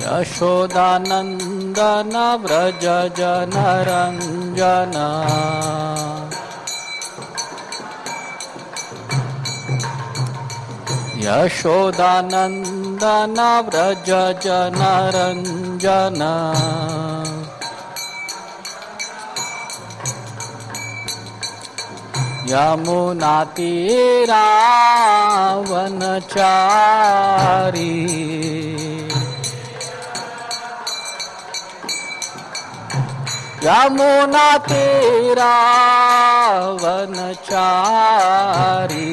यशोदानन्दन व्रज जनरञ्जन यशोदानन्दन व्रज जनरञ्जन यमुनातीरावनचारी यमुनातीरावनचारी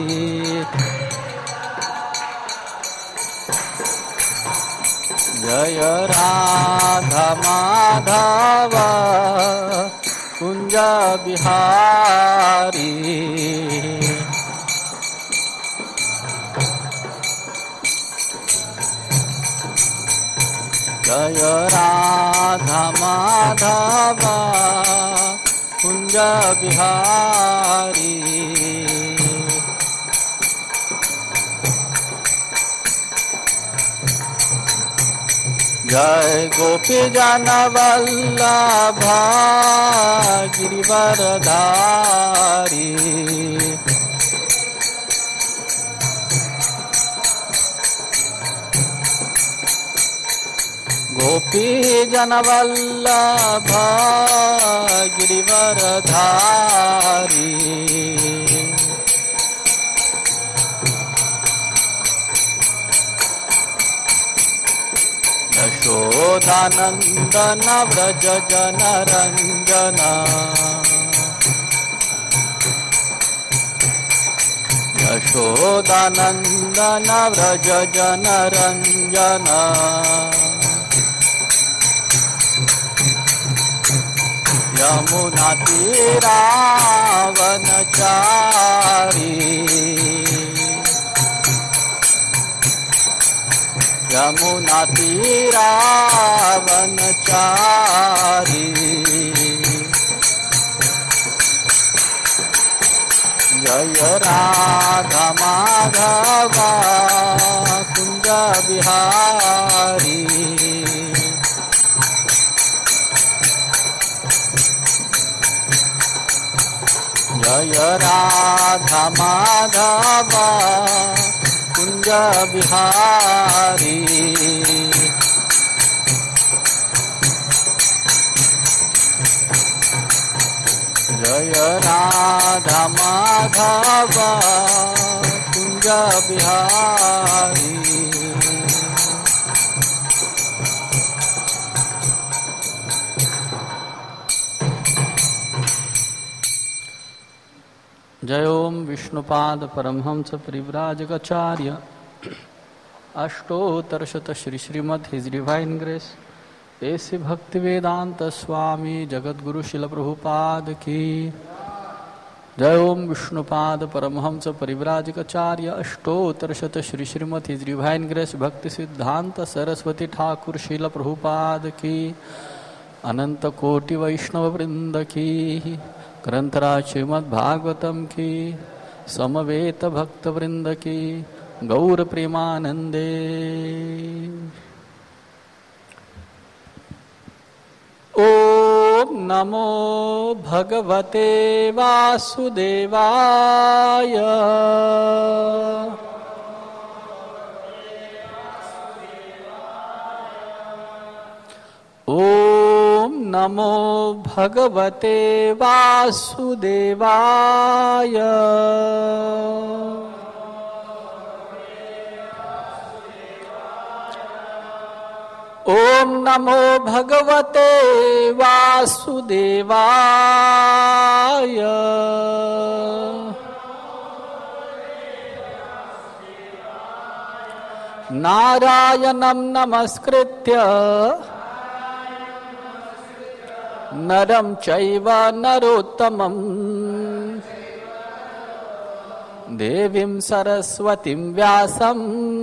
जय राधा माधव कुंज बिहारी जय राधा माधव कुंज बिहारी जय गोपी जन वल्लभ गिरिवरधारी गोपी जन वल्लभ गिरिवरधारी यशोदानन्दन व्रज जनरञ्जन यशोदानन्दन व्रज जनरञ्जन यमुनातीरावनचारी यमुनातीरावनचारी जय राधा माधव कुंज बिहारी जय राधा माधव कुंज बिहारी जय राधा माधव कुंज बिहारी जय ओम विष्णुपाद परमहंस परिव्राजकाचार्य अष्टोत्तरशत Shri Srimad his divine grace A C Bhaktivedanta Swami जगद्गुरु शिल प्रभुपाद की जय ओम विष्णुपाद परमहंस परिव्राजकाचार्य अष्टोत्तरशत Shri Srimad his divine grace Bhaktisiddhanta Saraswati Thakur शिल प्रभुपाद की अनंत कोटि वैष्णव वृंद की ग्रंथराज श्रीमद् भागवतम की समवेत भक्त वृंद की गौर प्रेमानंदे। ओम नमो भगवते वासुदेवाय ओम नमो भगवते वासुदेवाय ओम नमो भगवते वासुदेवाय नारायणं नमस्कृत्य नरं चैव नरोत्तमं देवीं सरस्वतीं व्यासं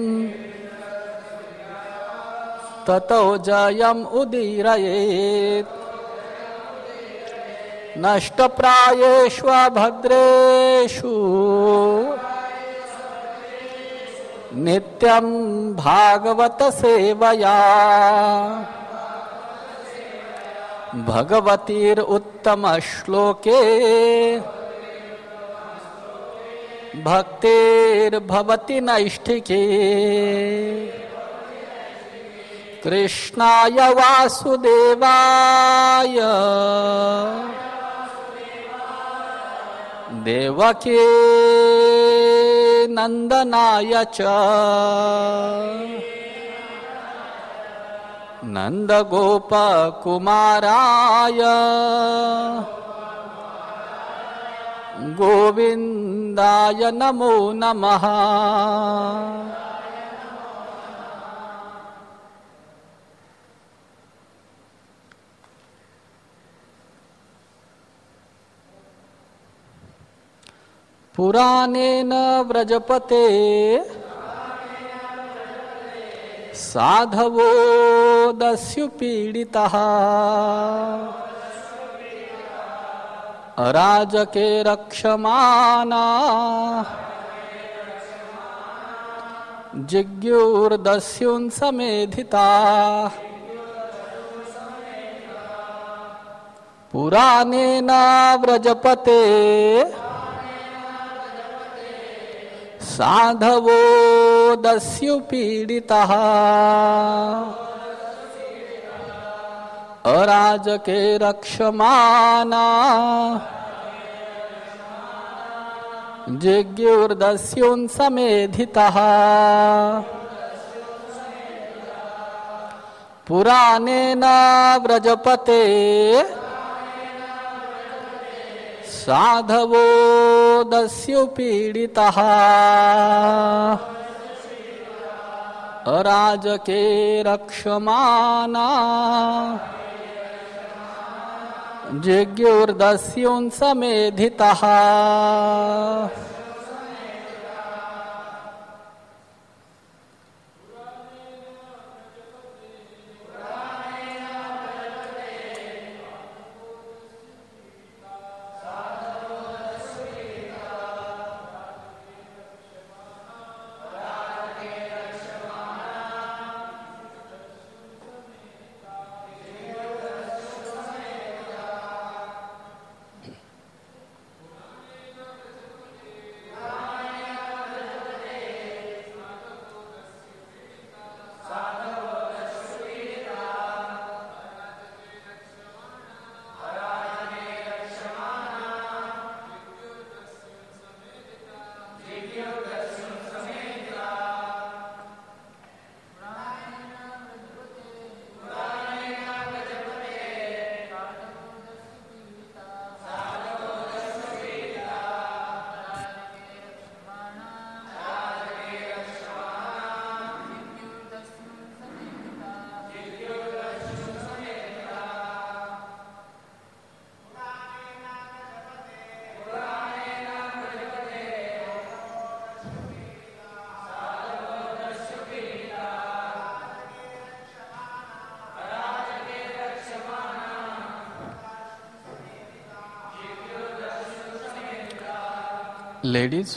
ततो जयम् उदीरयेत् नष्टप्रायेष्व भद्रेषु नित्यं भागवत सेवया भगवतीर उत्तम श्लोके भक्तिर्भवति नैष्ठिके कृष्णाय वासुदेवाय देवकी नंदनाय च नंदगोपकुमाराय गोविंदाय नमो नमः। पुराणेन व्रजपते साधवो दस्युपीडितः अराजके रक्षमाना जिज्ञुर्दस्युन् समेधिता। पुराणेन व्रजपते साधवो दस्युपीडितः अराजके रक्षमाना जिज्ञुर्दस्युन् समेधितः। पुराणेन व्रजपते साधवो दस्युपीडितः अराजके रक्षमाना जिज्ञुर्दस्युन् समेधितः। Ladies,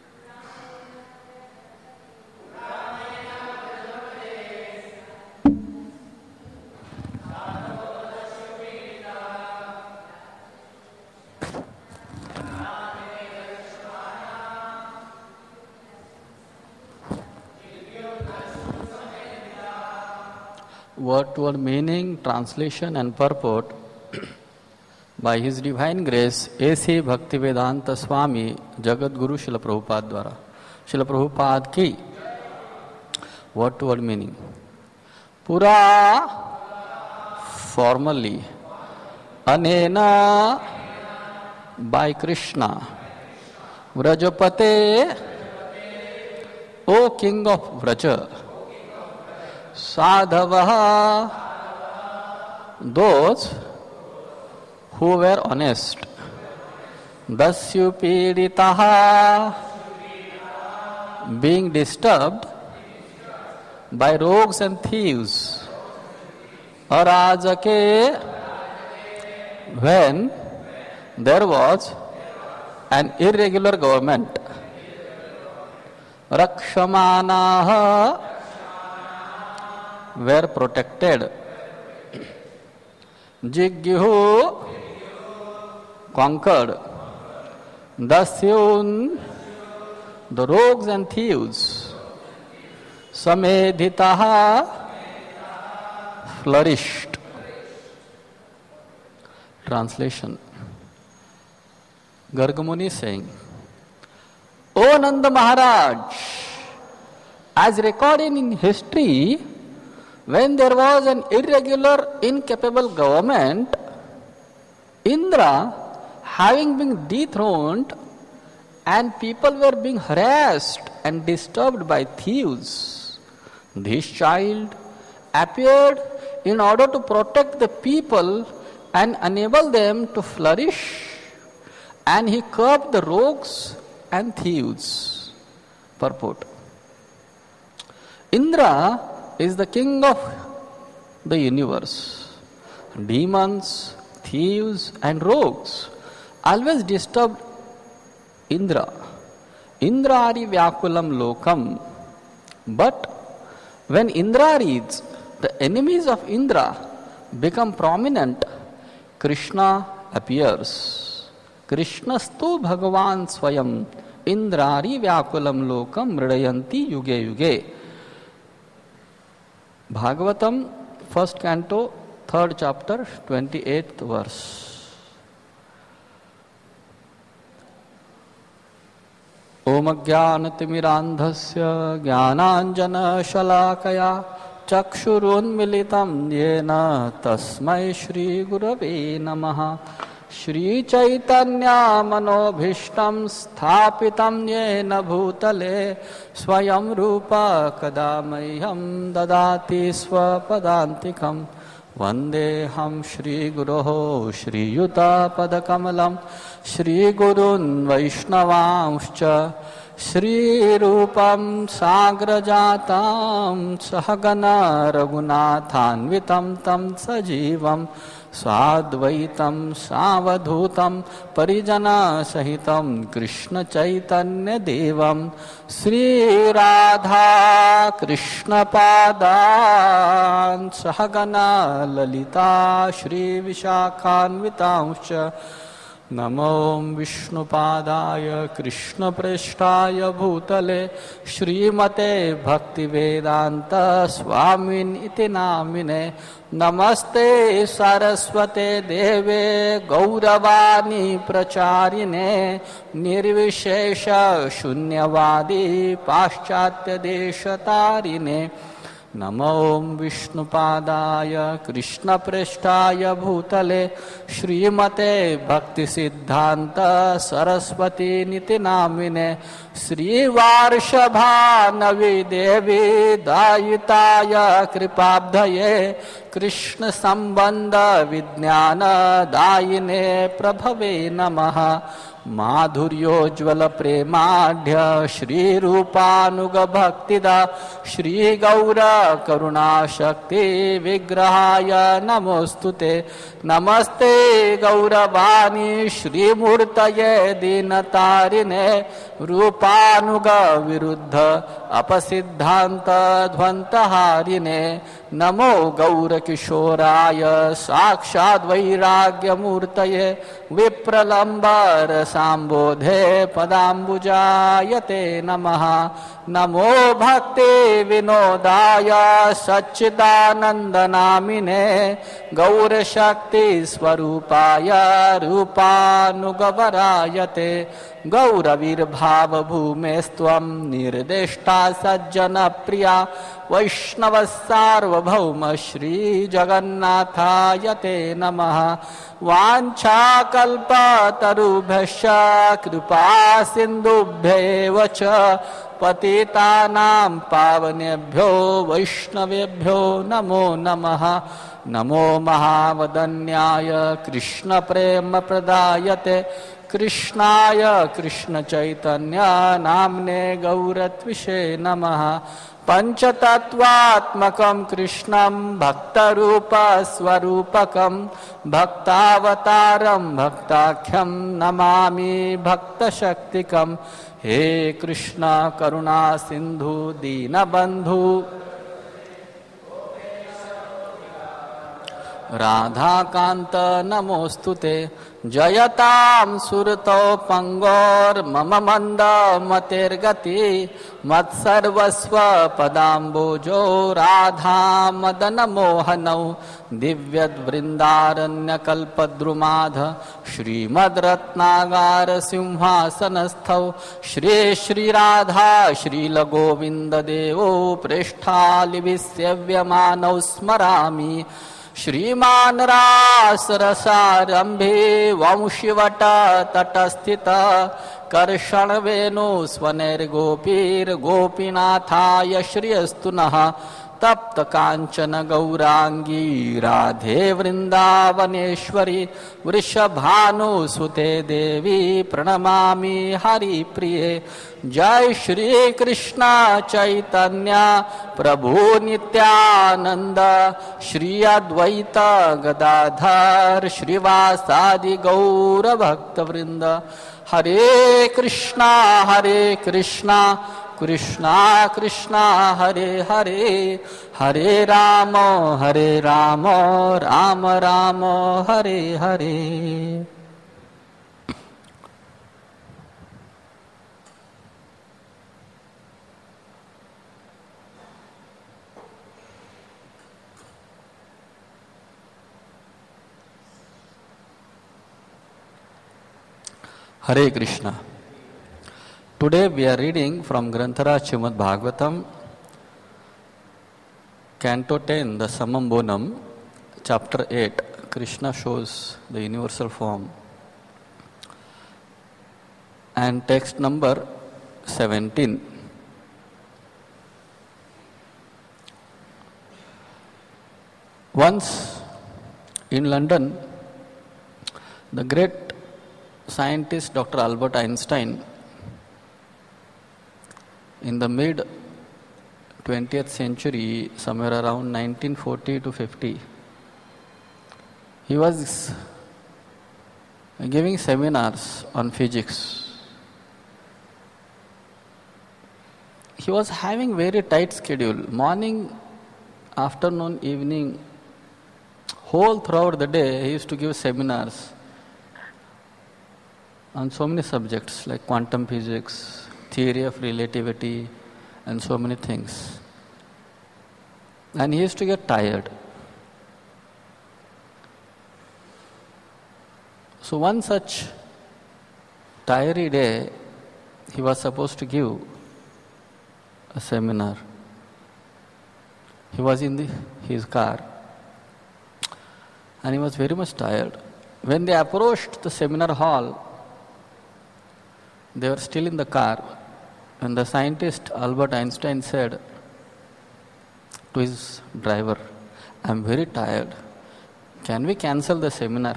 word-to-word meaning, translation and purport by His Divine Grace A.C. Bhaktivedanta Swami Jagat Guru Srila Prabhupada द्वारा। Srila Prabhupada की word-to-word meaning। पुरा formerly, Anena by Krishna, Vrajapate, O King of Vraja, Sadhavaha, those who were honest, Dasyupiditaha, being disturbed by rogues and thieves, Arajake, when there was an irregular government, रक्षमानाः were protected. Jiggyuh conquered. Dasyun the rogues and thieves. Samedhitaha flourished. Translation. Gargamuni saying, O Nanda Maharaj, as recorded in history, when there was an irregular, incapable government, Indra, having been dethroned, and people were being harassed and disturbed by thieves, this child appeared in order to protect the people and enable them to flourish, and he curbed the rogues and thieves. Purport. Indra is the king of the universe. Demons, thieves and rogues always disturbed Indra. Indrari Vyakulam Lokam. But when Indraris, the enemies of Indra, become prominent, Krishna appears. Krishnastu Bhagavan Swayam Indrari Vyakulam Lokam Mridayanti Yuge Yuge. Bhagavatam, 1st canto, 3rd chapter, 28th verse. Om Jnanatimirandhasya Jnananjana Shalakaya Chakshurunmilitam Yena Tasmai Shri Gurave Namaha. Shri Chaitanya Manobhishtam Sthapitam Yena Bhutale Swayam Rupa Kadamayam Dadati Swapadantikam Vandeham Shri Guroho Shri Yuta Padakamalam Shri Gurun Vaishnavamscha Shri Rupam Sagrajatam Sahagana Raghunathanvitam Tam Sajivam Sadvaitam Savadhutam Parijana Sahitam Krishna Chaitanya Devam Sri Radha Krishna Padan Sahagana Lalita Shri Vishakhanvitamscha Namo Vishnupadaya Krishna Preshtaya Bhutale Srimate Bhaktivedanta Swamin iti namine Namaste Saraswate Deve Gauravani Pracharine Nirvishesha Shunyavadi Paschatya Deshatarine Namo Vishnupadaya Krishna Preshtaya Bhutale Srimate Bhakti Siddhanta Saraswati Niti Namine Sri Varshabha Navi Devi Dayitaya Kripabdhaye Krishna Sambandha Vijnana Dayine Prabhave Namaha Madhuryojvala Premadhya Shri Rupanuga Bhaktida Shri Gaura Karuna Shakti Vigrahaya Namostute Namaste Gauravani Shri Murtaye Dinatarine Rupanuga Viruddha Apasiddhanta Dhvantaharine Namo Gaura Kishoraya Sakshad Vairagya Murtaye Vipralambar Sambodhe Padambujayate Namaha Namo Bhakti Vinodaya Satchidananda Namine Gaura Shakti Swarupaya Rupanugavarayate Gauravir Bhava Bhumestvam Nirdeshta Sajjana Priya Vaishnavasarvabhauma Shri Jagannathayate Namaha Vancha Kalpa Tarubhasya Kripa Sindubhya Vacha Patitanam Pavanebhyo Vaishnavebhyo Namo Namaha Namo Mahavadanyaya Krishna Prema Pradayate Krishnaya Krishna Chaitanya Namne Gauratvishe Namaha Panchatattvatmakam Krishnam Bhaktarupa Swarupakam Bhaktavataram Bhaktakhyam Namami Bhakta Shaktikam हे कृष्ण करुणा सिंधु दीनबंधु राधाकांत नमोस्तुते जयतां सुरतो पंगोर्मम मंद मतिर्गति मत्सर्वस्व पदाम्बोजो राधा मदन मोहनौ दिव्यद्वृन्दारण्यकल्पद्रुमाध श्रीमद्रत्नागार सिंहासनस्थौ श्री श्रीराधा श्रीलगोविन्ददेवो पृष्ठालिविसेव्यमानौ स्मरामि श्रीमान रासरसारंभे वंशिवट तटस्थित कर्षण वेणु स्वनैर्गोपीर्गोपीनाथाय श्रियस्तु नः तप्त कांचन गौरांगी राधे वृंदावनेश्वरी वृषभानुसुते देवी प्रणमामि हरिप्रिये जय श्री कृष्ण चैतन्य प्रभु नित्यानंद श्री अद्वैत गदाधर श्रीवासादि गौर भक्त वृंद हरे Krishna Krishna Krishna Hare Hare Hare Ram Ram Ram Hare Hare. Hare Krishna. Today we are reading from Granthara Srimad Bhagavatam, Canto 10, the Samam Bonam, Chapter 8. Krishna shows the universal form. And text number 17. Once in London, the great scientist Dr. Albert Einstein, in the mid 20th century, somewhere around 1940 to 50, he was giving seminars on physics. He was having very tight schedule, morning, afternoon, evening, whole throughout the day he used to give seminars on so many subjects like quantum physics, theory of relativity, and so many things. And he used to get tired. So one such tiring day, he was supposed to give a seminar. He was in his car and he was very much tired. When they approached the seminar hall, they were still in the car, and the scientist Albert Einstein said to his driver, "I am very tired. Can we cancel the seminar?"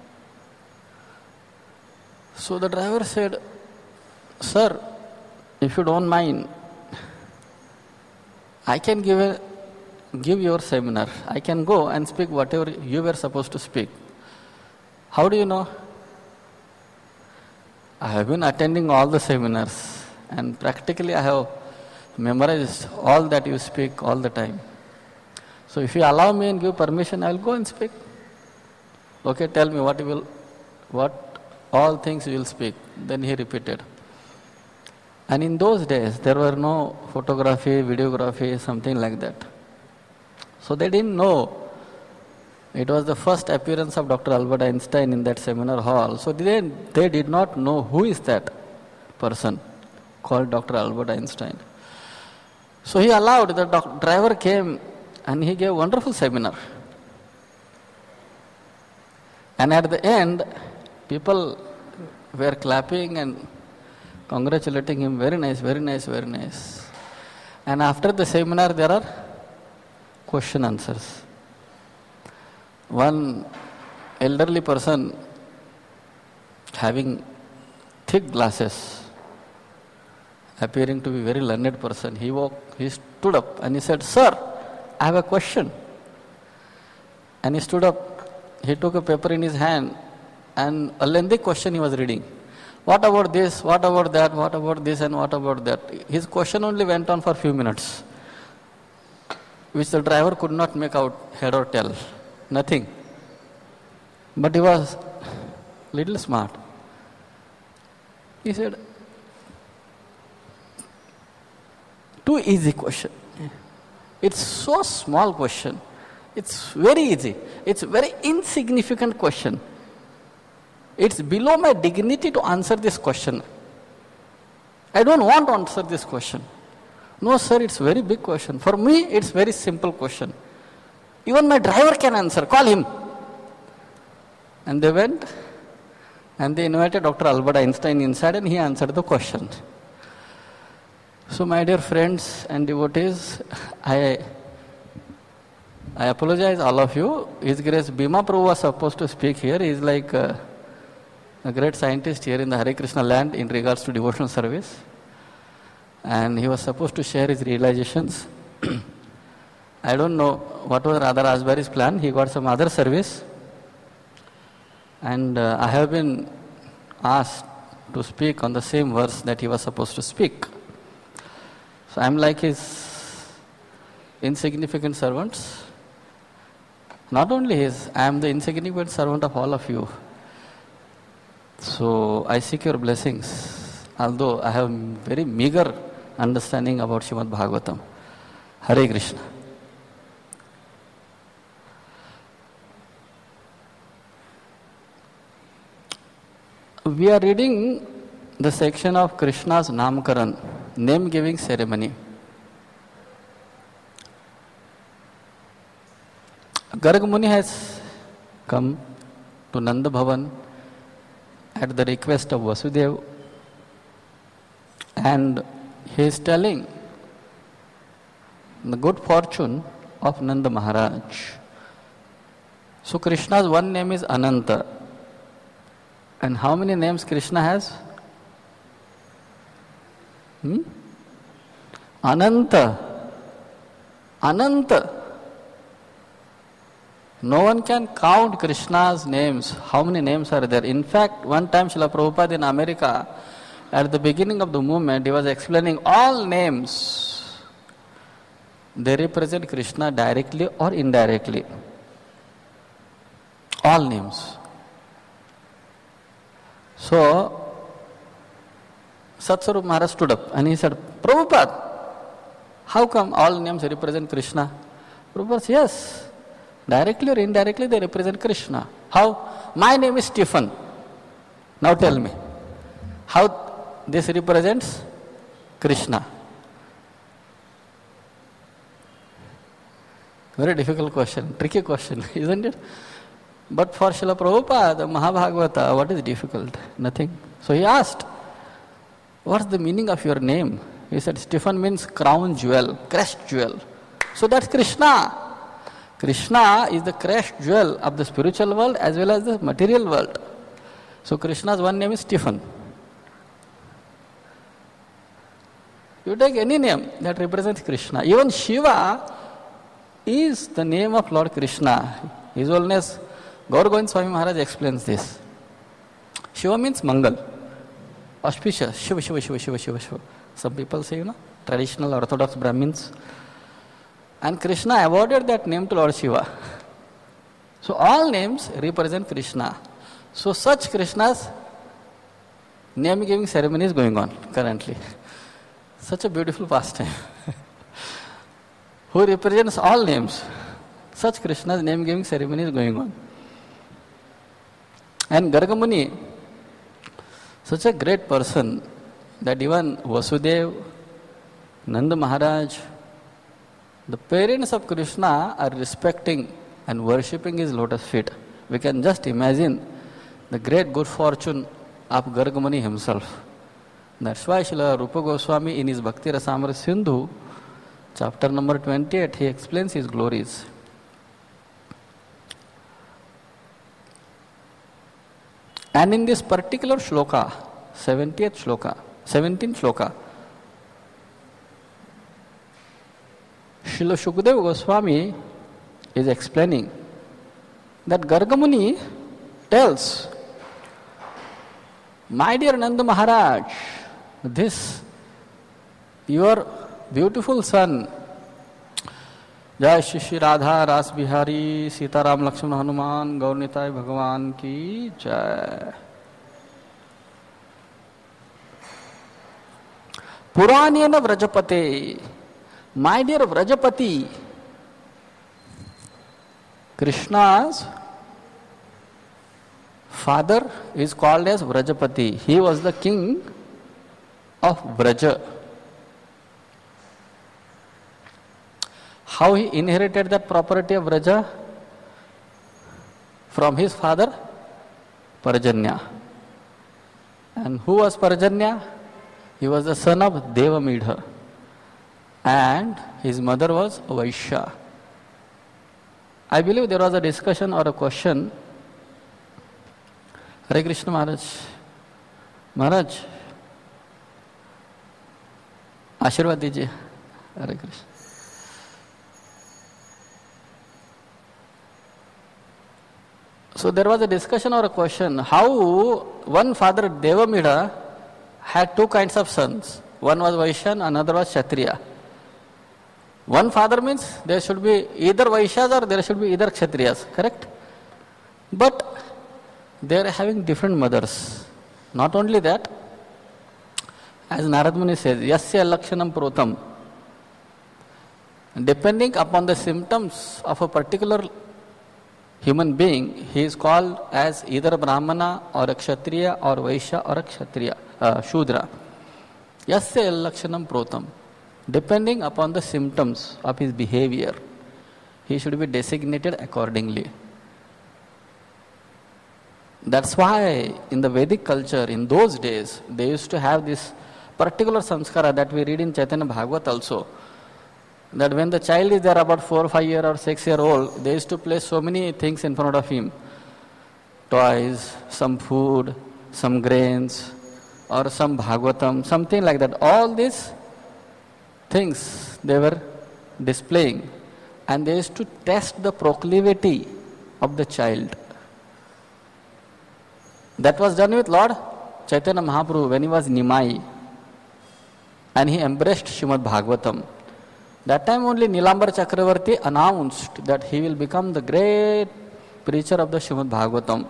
So the driver said, "Sir, if you don't mind, I can give your seminar. I can go and speak whatever you were supposed to speak." "How do you know?" "I have been attending all the seminars and practically I have memorized all that you speak all the time. So if you allow me and give permission, I will go and speak." "Okay, tell me what all things you will speak." Then he repeated. And in those days, there were no photography, videography, something like that. So they didn't know. It was the first appearance of Dr. Albert Einstein in that seminar hall. So they did not know who is that person called Dr. Albert Einstein. So he allowed, the driver came and he gave a wonderful seminar. And at the end, people were clapping and congratulating him. "Very nice, very nice, very nice." And after the seminar, there are question answers. One elderly person having thick glasses, appearing to be very learned person, he stood up and he said, "Sir, I have a question." And he stood up, he took a paper in his hand and a lengthy question he was reading. What about this, what about that, what about this and what about that? His question only went on for few minutes, which the driver could not make out head or tail, nothing. But he was little smart. He said, too easy question. It's so small question. It's very easy. It's very insignificant question. It's below my dignity to answer this question. I don't want to answer this question. No, sir, it's very big question. For me, it's very simple question. Even my driver can answer. Call him. And they went and they invited Dr. Albert Einstein inside and he answered the question. So, my dear friends and devotees, I apologize all of you. His Grace Bhima Prabhu was supposed to speak here. He is like a great scientist here in the Hare Krishna land in regards to devotional service. And he was supposed to share his realizations. I don't know what was Radha Rajbari's plan. He got some other service. And I have been asked to speak on the same verse that he was supposed to speak. So I am like his insignificant servants. Not only his, I am the insignificant servant of all of you. So I seek your blessings, although I have very meager understanding about Srimad Bhagavatam. Hare Krishna. We are reading the section of Krishna's Namkaran, name-giving ceremony. Garg Muni has come to Nanda Bhavan at the request of Vasudeva, and he is telling the good fortune of Nanda Maharaj. So Krishna's one name is Ananta. And how many names Krishna has? Ananta. Ananta. No one can count Krishna's names. How many names are there? In fact, one time Srila Prabhupada in America, at the beginning of the movement, he was explaining all names. They represent Krishna directly or indirectly. All names. So, Satsvarup Maharaj stood up and he said, Prabhupada, how come all names represent Krishna? Prabhupada said, yes, directly or indirectly they represent Krishna. How? My name is Stephen. Now tell me, how this represents Krishna? Very difficult question, tricky question, isn't it? But for Srila Prabhupada, the Mahabhagavata, what is difficult? Nothing. So he asked, what's the meaning of your name? He said, Stephen means crown jewel, crest jewel. So that's Krishna. Krishna is the crest jewel of the spiritual world as well as the material world. So Krishna's one name is Stephen. You take any name that represents Krishna. Even Shiva is the name of Lord Krishna. His Holiness Gaur Govind Swami Maharaj explains this. Shiva means Mangal, auspicious. Shiva, Shiva, Shiva, Shiva, Shiva, Shiva. Some people say, traditional Orthodox Brahmins. And Krishna awarded that name to Lord Shiva. So all names represent Krishna. So such Krishna's name-giving ceremony is going on currently. Such a beautiful pastime. Who represents all names. Such Krishna's name-giving ceremony is going on. And Garg Muni, such a great person that even Vasudeva, Nanda Maharaj, the parents of Krishna are respecting and worshipping his lotus feet. We can just imagine the great good fortune of Garg Muni himself. That's why Srila Rupa Goswami in his Bhakti Rasamrita Sindhu, chapter number 28, he explains his glories. And in this particular shloka, 17th shloka, Srila Shukadeva Goswami is explaining that Garg Muni tells, My dear Nanda Maharaj, this your beautiful son, Jai Shri Shri Radha Ras Bihari Sitaram Lakshmana Hanuman Gaurnitai Bhagavan ki Jai. Puranena Vrajapate, my dear Vrajapati, Krishna's father is called as Vrajapati. He was the king of Vraja. How he inherited that property of Vraja? From his father, Parjanya. And who was Parjanya? He was the son of Devamidha. And his mother was Vaishya. I believe there was a discussion or a question. Hare Krishna Maharaj. Maharaj, आशीर्वाद दीजिए. Hare Krishna. So there was a discussion or a question, how one father Devamidha had two kinds of sons. One was Vaishya, another was Kshatriya. One father means there should be either Vaishyas or there should be either Kshatriyas, correct? But they are having different mothers. Not only that, as Narad Muni says, Yasya Lakshanam Protam. Depending upon the symptoms of a particular human being, he is called as either a Brahmana or a Kshatriya or Vaishya or a Kshatriya, Shudra. Yasya Lakshanam Protam. Depending upon the symptoms of his behavior, he should be designated accordingly. That's why in the Vedic culture, in those days, they used to have this particular samskara that we read in Chaitanya Bhagavat also. That when the child is there about 4, 5 year or 6 year old, they used to place so many things in front of him. Toys, some food, some grains, or some Bhagavatam, something like that. All these things they were displaying, and they used to test the proclivity of the child. That was done with Lord Chaitanya Mahaprabhu when he was Nimai and he embraced Srimad Bhagavatam. That time only Nilambar Chakravarti announced that he will become the great preacher of the Srimad Bhagavatam.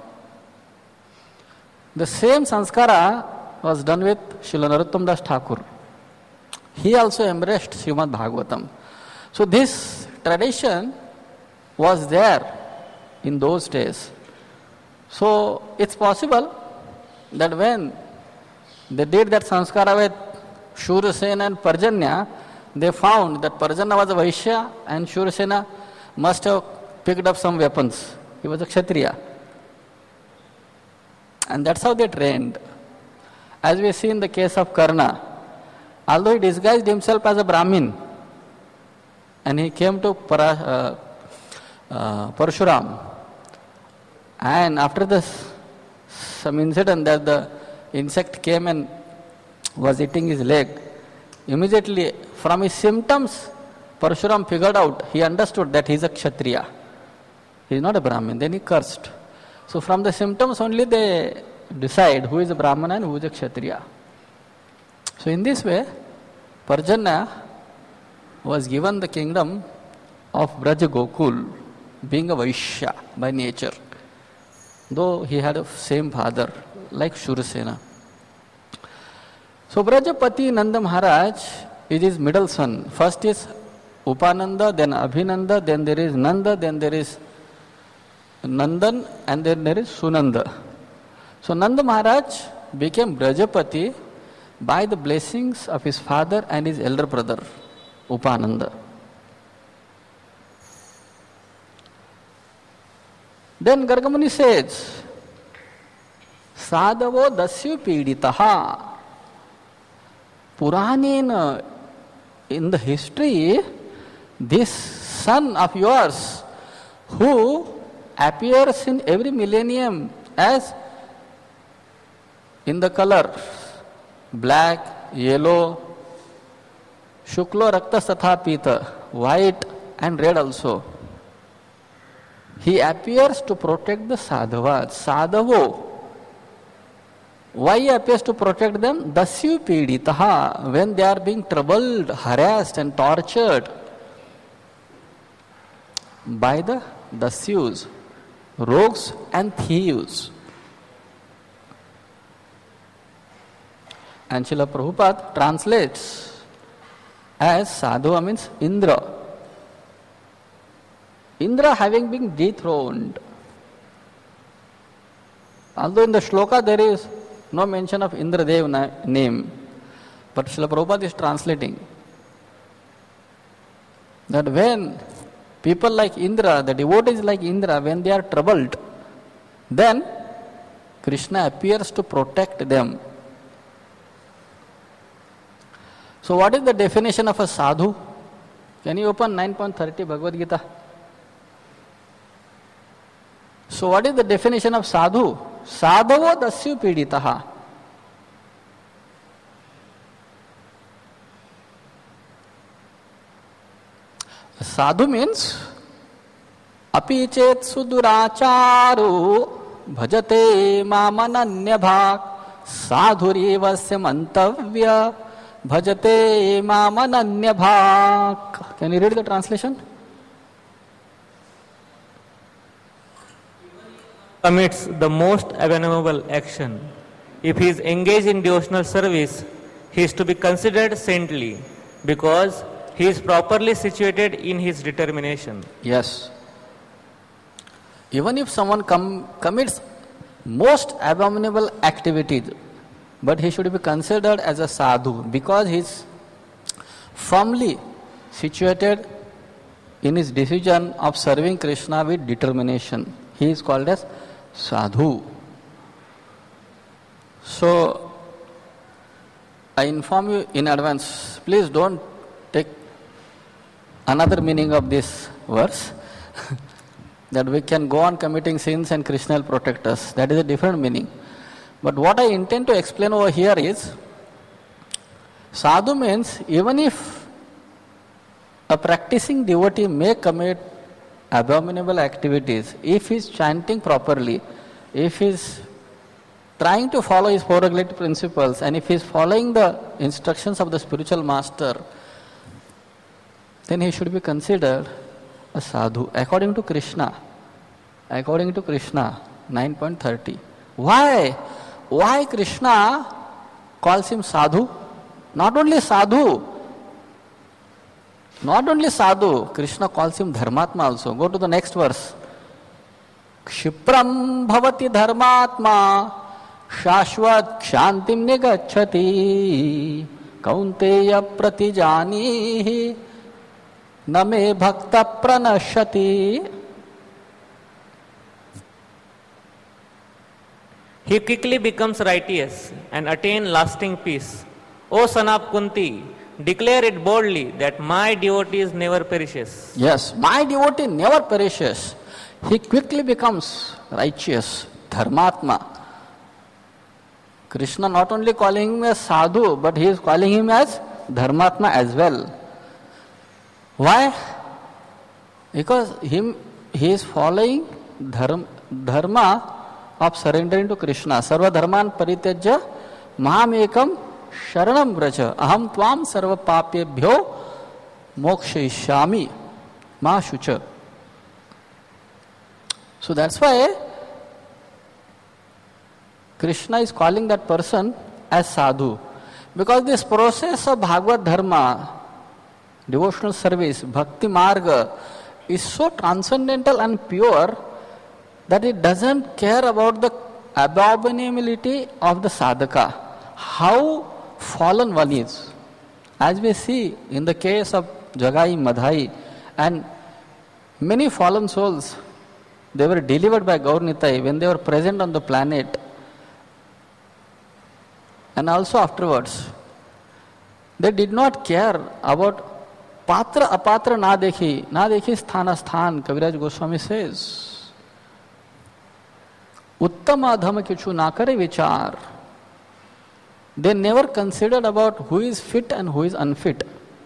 The same sanskara was done with Srila Narottam Das Thakur. He also embraced Srimad Bhagavatam. So this tradition was there in those days. So it's possible that when they did that sanskara with Shurasena and Parjanya, they found that Parjanya was a Vaishya and Shurasena must have picked up some weapons. He was a Kshatriya. And that's how they trained. As we see in the case of Karna, although he disguised himself as a Brahmin and he came to Parshuram, and after this some incident that the insect came and was eating his leg, immediately from his symptoms Parshuram figured out, he understood that he is a Kshatriya. He is not a Brahmin. Then he cursed. So from the symptoms only they decide who is a Brahmana and who is a Kshatriya. So in this way, Parjanya was given the kingdom of Braja Gokul, being a Vaishya by nature, though he had a same father like Shurasena. So Brajapati Nanda Maharaj is his middle son. First is Upananda, then Abhinanda, then there is Nanda, then there is Nandan, and then there is Sunanda. So Nanda Maharaj became Brajapati by the blessings of his father and his elder brother, Upananda. Then Gargamuni says, Sadhavo dasyu piditaha. Puranena, in the history, this son of yours who appears in every millennium as in the color black, yellow, shuklo rakta satha pita, white and red also. He appears to protect the sadhavas. Sadhavo Why he appears to protect them? Dasyu piditaha, when they are being troubled, harassed and tortured by the dasyus, rogues and thieves. And Srila Prabhupada translates as Sadhu means Indra. Indra having been dethroned. Although in the shloka there is no mention of Indradev name, but Srila Prabhupada is translating that when people like Indra, the devotees like Indra, when they are troubled, then Krishna appears to protect them. So what is the definition of a sadhu? Can you open 9.30 Bhagavad Gita? So what is the definition of sadhu? Sadhavo dasyu piditaha. Sadhu means api chet suduracharu bhajate mamananya bhak sadhurivasya mantavya bhajate mamananya bhak. Can you read the translation? Commits the most abominable action. If he is engaged in devotional service, he is to be considered saintly because he is properly situated in his determination. Yes. Even if someone commits most abominable activities, but he should be considered as a sadhu because he is firmly situated in his decision of serving Krishna with determination. He is called as sadhu. So, I inform you in advance, please don't take another meaning of this verse that we can go on committing sins and Krishna will protect us. That is a different meaning. But what I intend to explain over here is, sadhu means even if a practicing devotee may commit abominable activities, if he is chanting properly, if he is trying to follow his four regulative principles, and if he is following the instructions of the spiritual master, then he should be considered a sadhu according to Krishna. According to Krishna, 9.30. Why? Why Krishna calls him sadhu? Not only sadhu, Krishna calls him dharmatma also. Go to the next verse. Kshipram bhavati dharmatma shashvat kshantim nigacchati kaunteya pratijanihi name bhakta pranashati. He quickly becomes righteous and attain lasting peace. O son of Kunti, declare it boldly that my devotee never perishes. Yes, my devotee never perishes. He quickly becomes righteous, dharmatma. Krishna not only calling him as sadhu, but he is calling him as dharmatma as well. Why? Because he is following dharma of surrendering to Krishna. Sarva dharman parityajya maham ekam sharanam vraja aham tvam sarva papyebhyo mokshayishyami ma shucha. So that's why Krishna is calling that person as sadhu, because this process of Bhagavad Dharma, devotional service, bhakti marga, is so transcendental and pure that it doesn't care about the abominability of the sadhaka, how fallen one is. As we see in the case of Jagai Madhai and many fallen souls, they were delivered by Gaur Nitai when they were present on the planet, and also afterwards. They did not care about patra apatra na dekhi sthana sthan, Kaviraj Goswami says. Uttama adhama kichu na kare vichar. They never considered about who is fit and who is unfit.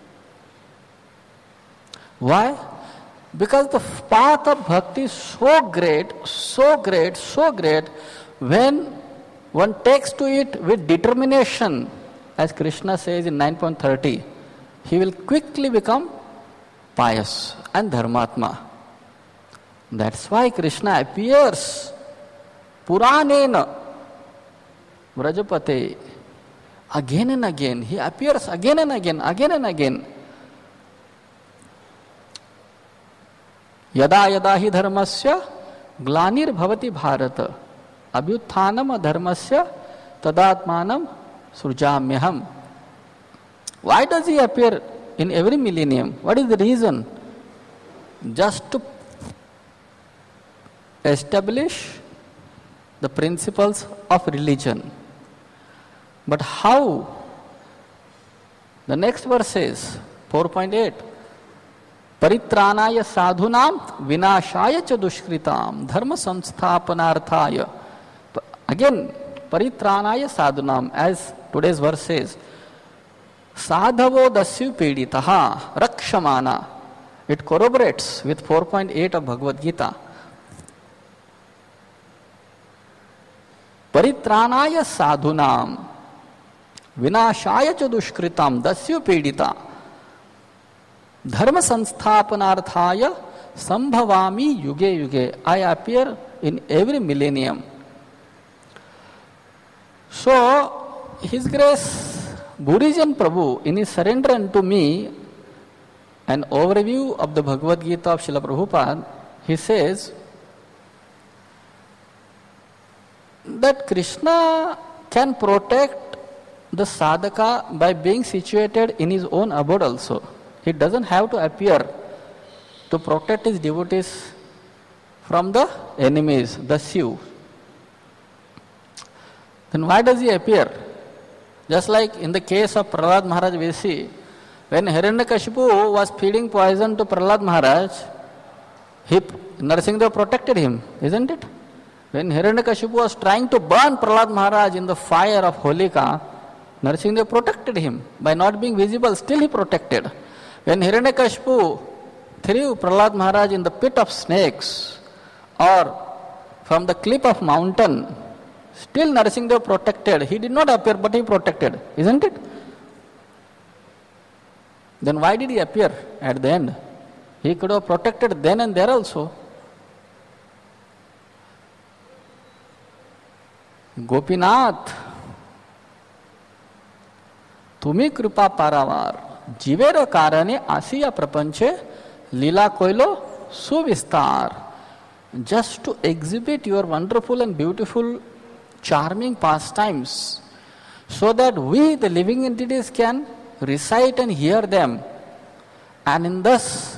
Why? Because the path of bhakti is so great, when one takes to it with determination, as Krishna says in 9.30, he will quickly become pious and dharmatma. That's why Krishna appears Puranena Vrajapate again and again. He appears again and again, again and again. Yada yada hi dharmasya glanir bhavati bharata abhyuthanam dharmasya tadatmanam surjamyaham. Why does he appear in every millennium? What is the reason? Just to establish the principles of religion. But how? The next verse says, 4.8, Paritranaya sadhunam vinashaya cha dushkritam dharma samsthapanarthaya. Again, Paritranaya sadhunam, as today's verse says, Sadhavo dasyu peditaha rakshamana. It corroborates with 4.8 of Bhagavad Gita. Paritranaya sadhunam vinashaya cha dushkritam dasyu pedita dharma samsthapanarthaya sambhavami yuge yuge. I appear in every millennium. So, His Grace Bhurijan Prabhu, in his surrender unto me, an overview of the Bhagavad Gita of Srila Prabhupada, he says that Krishna can protect the sadhaka by being situated in his own abode also. He doesn't have to appear to protect his devotees from the enemies, the Shiv. Then why does he appear? Just like in the case of Prahlad Maharaj we see, when Hiranyakashipu was feeding poison to Prahlad Maharaj, Narasimha protected him, isn't it? When Hiranyakashipu was trying to burn Prahlad Maharaj in the fire of Holika, Narasimha protected him by not being visible, still he protected. When Hiranyakashipu threw Prahlad Maharaj in the pit of snakes or from the cliff of mountain, still Narasimha protected. He did not appear, but he protected, isn't it? Then why did he appear at the end? He could have protected then and there also. Gopinath, tumi kripa paravar, jivera karane asiya prapanche, lila koilo suvistar. Just to exhibit your wonderful and beautiful charming pastimes, so that we, the living entities, can recite and hear them, and in thus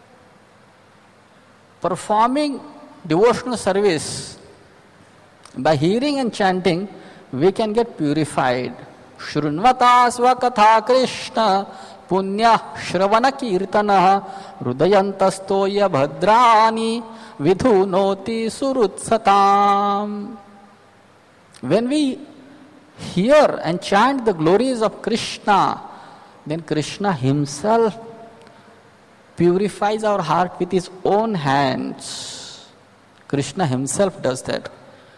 performing devotional service by hearing and chanting, we can get purified. Shrunvata svakatha Krishna punya shravana kirtana hrudayantastoya bhadrani vidhunoti surutsatam. When we hear and chant the glories of Krishna, then Krishna himself purifies our heart with his own hands. Krishna himself does that.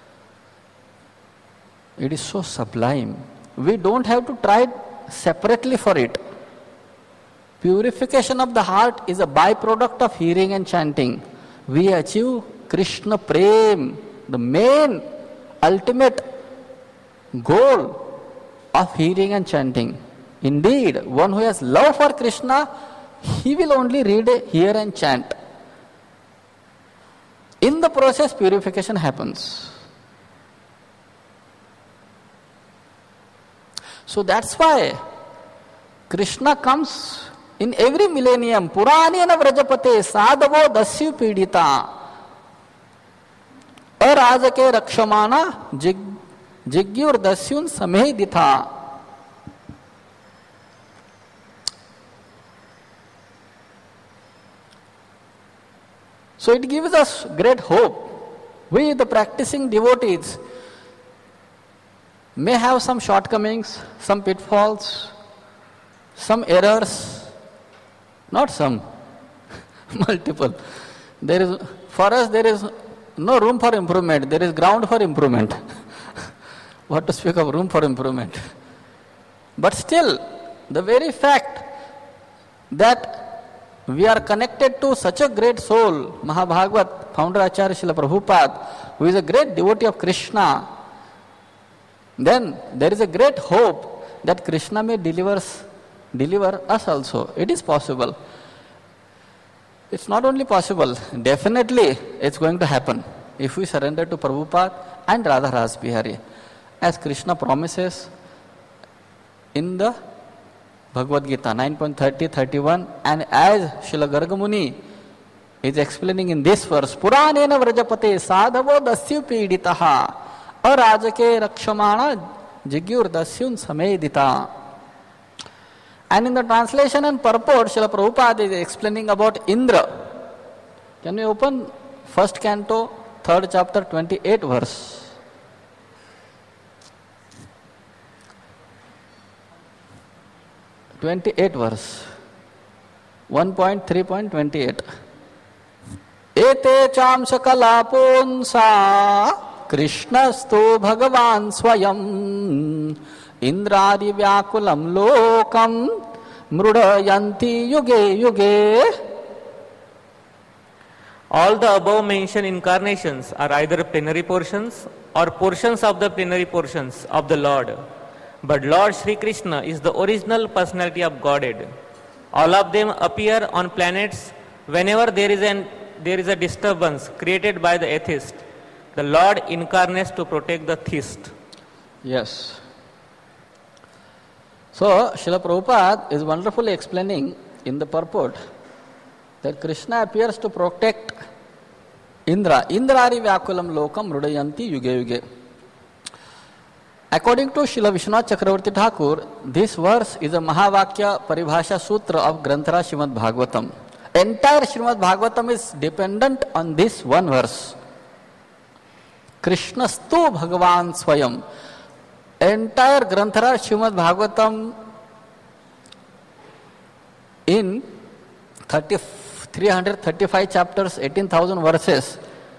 It is so sublime. We don't have to try separately for it. Purification of the heart is a byproduct of hearing and chanting. We achieve Krishna Prem, the main, ultimate goal of hearing and chanting. Indeed, one who has love for Krishna, he will only read, hear and chant. In the process, purification happens. So that's why Krishna comes in every millennium. Puranena Vrajapate sadhavo dasyu pidita arajake rakshamana jigyur dasyun sameditha. So it gives us great hope. We, the practicing devotees, may have some shortcomings, some pitfalls, some errors, not some, multiple. For us there is no room for improvement, there is ground for improvement. what to speak of room for improvement. But still, the very fact that we are connected to such a great soul, Mahabhagavat, founder Acharya Srila Prabhupada, who is a great devotee of Krishna, then there is a great hope that Krishna may deliver us also. It is possible. It's not only possible, definitely it's going to happen if we surrender to Prabhupada and Radha Ras Bihari, as Krishna promises in the Bhagavad Gita 9.30-31, and as Srila Garga Muni is explaining in this verse, Puranena Vrajapate Sadhavo Dasyu Piditaha Arajake Rakshamana Jigyur Dasyun Samedita. And in the translation and purport, Srila Prabhupada is explaining about Indra. Can we open first canto, 3rd chapter, 28 verse? verse 1.3.28. Ete chamsa kalapunsa Krishnastu Bhagavan Swayam Indradi Vyakulam Lokam Mrudayanti Yuge Yuge. All the above mentioned incarnations are either plenary portions or portions of the plenary portions of the Lord. But Lord Sri Krishna is the original personality of Godhead. All of them appear on planets whenever there is a disturbance created by the atheist. The Lord incarnates to protect the theist. Yes. So, Srila Prabhupada is wonderfully explaining in the purport that Krishna appears to protect Indra. Indrari Vyakulam Lokam Rudayanti Yuge Yuge. According to Srila Vishwanath Chakravarti Thakur, this verse is a Mahavakya Paribhasha Sutra of Granthara Srimad Bhagavatam. Entire Srimad Bhagavatam is dependent on this one verse. Krishnastu Bhagavan Swayam. Entire Granthara Srimad Bhagavatam in 335 chapters, 18,000 verses,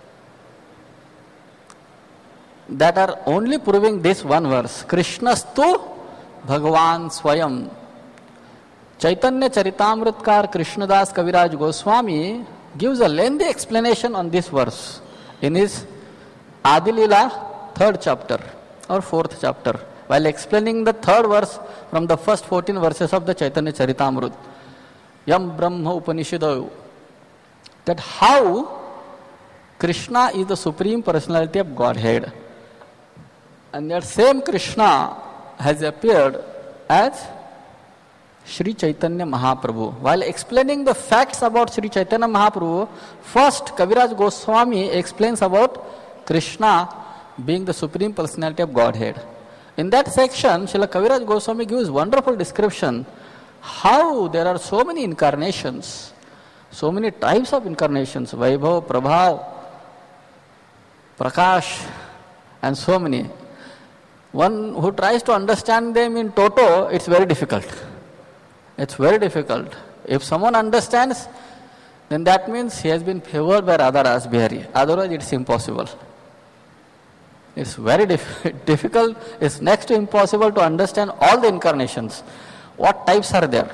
that are only proving this one verse. Krishnastu Bhagavan Swayam. Chaitanya Charitamritkar Krishnadas Kaviraj Goswami gives a lengthy explanation on this verse in his Adilila 3rd chapter or 4th chapter, while explaining the 3rd verse from the first 14 verses of the Chaitanya Charitamrita. Yam Brahma Upanishadayu. That how Krishna is the Supreme Personality of Godhead. And that same Krishna has appeared as Sri Chaitanya Mahaprabhu. While explaining the facts about Sri Chaitanya Mahaprabhu, first Kaviraj Goswami explains about Krishna being the Supreme Personality of Godhead. In that section, Srila Kaviraj Goswami gives wonderful description how there are so many incarnations, so many types of incarnations, Vaibhav, Prabhav, Prakash, and so many. One who tries to understand them in toto, it's very difficult. It's very difficult. If someone understands, then that means he has been favored by Radha Ras Bihari. Otherwise, it's impossible. It's very difficult. It's next to impossible to understand all the incarnations. What types are there?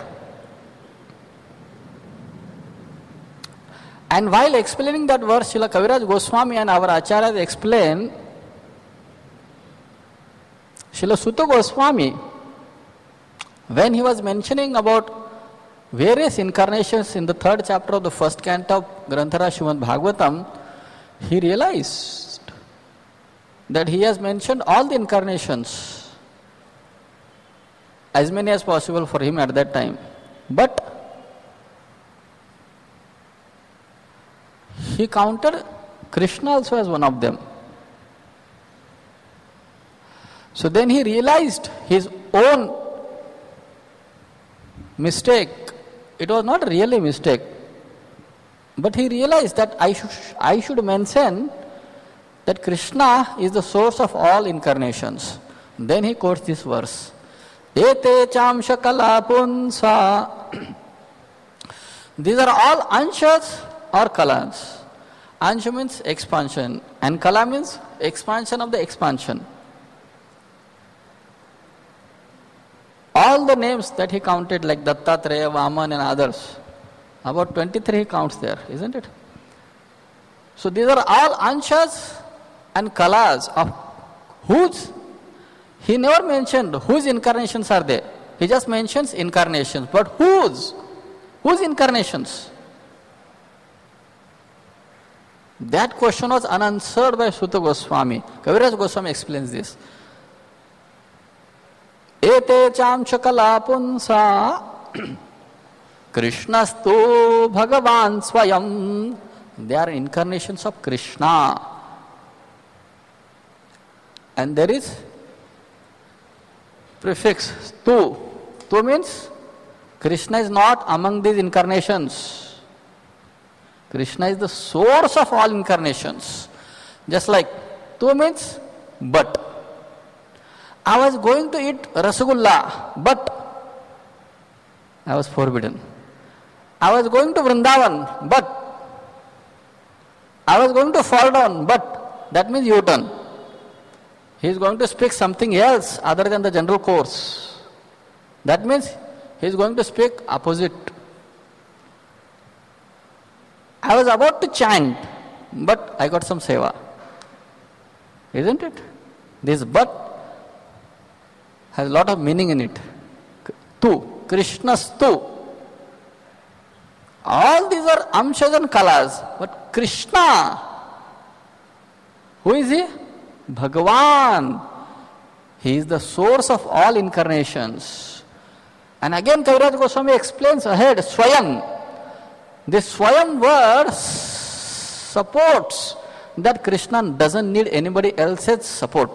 And while explaining that verse, Srila Kaviraj Goswami and our Acharyas explain, Srila Sutta Goswami, when he was mentioning about various incarnations in the 3rd chapter of the 1st canto of Granthara Srimad Bhagavatam, he realized that he has mentioned all the incarnations, as many as possible for him at that time. But he counted Krishna also as one of them. So then he realized his own mistake. It was not really a mistake, but he realized that I should mention that Krishna is the source of all incarnations. Then he quotes this verse. Ete chamsha kalapunsa. These are all anshas or kalans. Ansha means expansion and kala means expansion of the expansion. all the names that he counted, like Dattatreya, Vaman and others, about 23 he counts there, isn't it? So these are all anshas and kalas of whose, he never mentioned whose incarnations are they. He just mentions incarnations, but whose incarnations? That question was unanswered by Suta Goswami. Kaviraj Goswami explains this. Ete chamcha kala punsa Krishnastu Bhagavan Swayam. They are incarnations of Krishna. And there is prefix tu. Tu means Krishna is not among these incarnations. Krishna is the source of all incarnations. Just like tu means but. I was going to eat Rasagulla, but I was forbidden. I was going to Vrindavan, but I was going to fall down, but that means U-turn. He is going to speak something else other than the general course. That means he is going to speak opposite. I was about to chant, but I got some seva. Isn't it? This but has a lot of meaning in it. Tu, Krishna's tu. All these are amshas and kalas. But Krishna, who is he? Bhagavan. He is the source of all incarnations. And again Kaviraj Goswami explains ahead, Swayam. This Swayam word supports that Krishna doesn't need anybody else's support.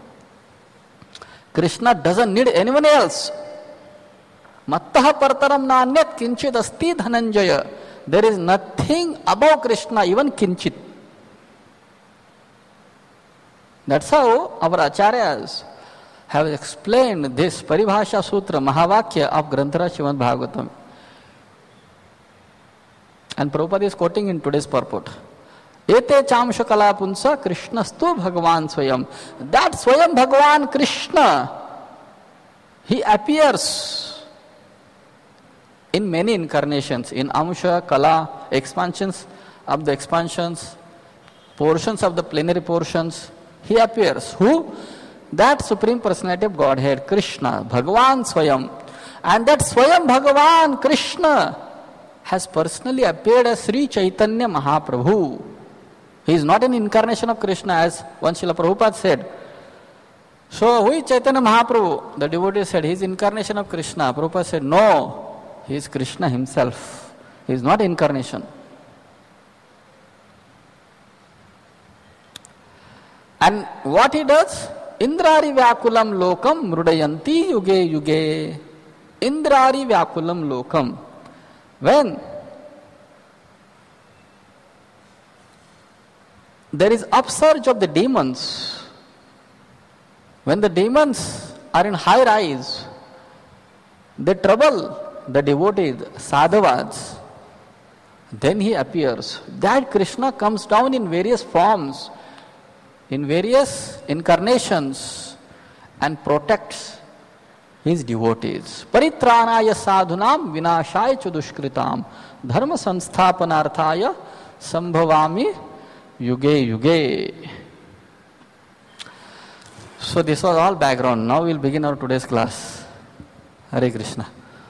Krishna doesn't need anyone else. Mattaha partaram nanyat kinchit asti dhananjaya. There is nothing above Krishna, even kinchit. That's how our acharyas have explained this Paribhasha Sutra, Mahavakya of Granthara Srimad Bhagavatam. And Prabhupada is quoting in today's purport. Ete chamsha kala punsa Krishnastu Bhagavan Swayam. That Swayam Bhagavan Krishna, he appears in many incarnations, in amsha, kala, expansions of the expansions, portions of the plenary portions. He appears. Who? That Supreme Personality of Godhead, Krishna, Bhagavan Swayam. And that Swayam Bhagavan Krishna has personally appeared as Sri Chaitanya Mahaprabhu. He is not an incarnation of Krishna, as one Srila Prabhupada said. So, who is Chaitanya Mahaprabhu? The devotee said, he is incarnation of Krishna. Prabhupada said, no, he is Krishna himself. He is not incarnation. And what he does? Indrari Vyakulam Lokam Mrudayanti Yuge Yuge. Indrari Vyakulam Lokam. When there is upsurge of the demons, when the demons are in high rise, they trouble the devotees, sadhavas, then he appears. That Krishna comes down in various forms, in various incarnations, and protects his devotees. Paritranaya sadhunam vinashaya chudushkritam dharma sansthapanarthaya sambhavami yuge yuge. So this was all background. Now we will begin our today's class. Hare Krishna.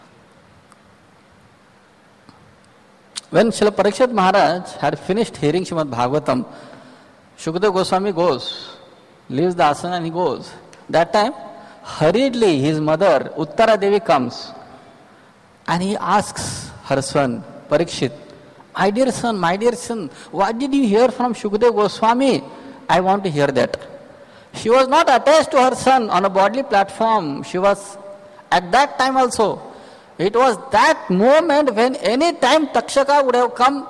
When Srila Parikshit Maharaj had finished hearing Srimad Bhagavatam, Shukadeva Goswami goes, leaves the asana and he goes. That time, hurriedly his mother Uttara Devi comes and he asks her son Parikshit, my dear son, what did you hear from Shukadeva Goswami? I want to hear that. She was not attached to her son on a bodily platform. She was at that time also. It was that moment when any time Takshaka would have come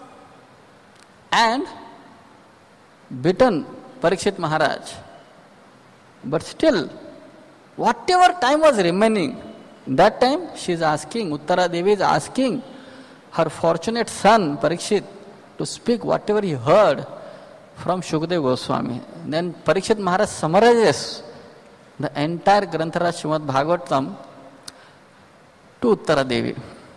and bitten Parikshit Maharaj. But still, whatever time was remaining, that time she is asking, Uttara Devi is asking her fortunate son Parikshit to speak whatever he heard from Shukadeva Goswami. Then Parikshit Maharaj summarizes the entire Granthara Srimad Bhagavatam to Uttara Devi.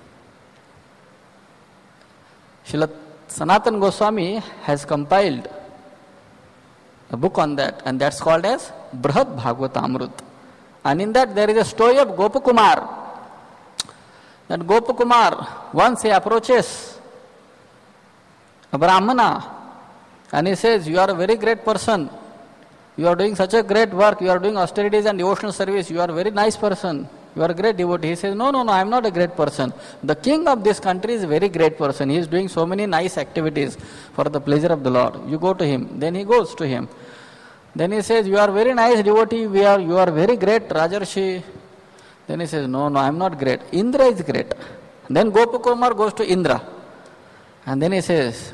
Srila Sanatana Goswami has compiled a book on that, and that's called as Brihad Bhagavatamrut. And in that there is a story of Gopakumar. That Gopakumar, once he approaches a Brahmana and he says, "You are a very great person. You are doing such a great work. You are doing austerities and devotional service. You are a very nice person. You are a great devotee." He says, No, I am not a great person. The king of this country is a very great person. He is doing so many nice activities for the pleasure of the Lord. You go to him. Then he goes to him. Then he says, "You are very nice devotee. You are very great Rajarshi." Then he says, No, I am not great. Indra is great. Then Gopakumar goes to Indra. And then he says,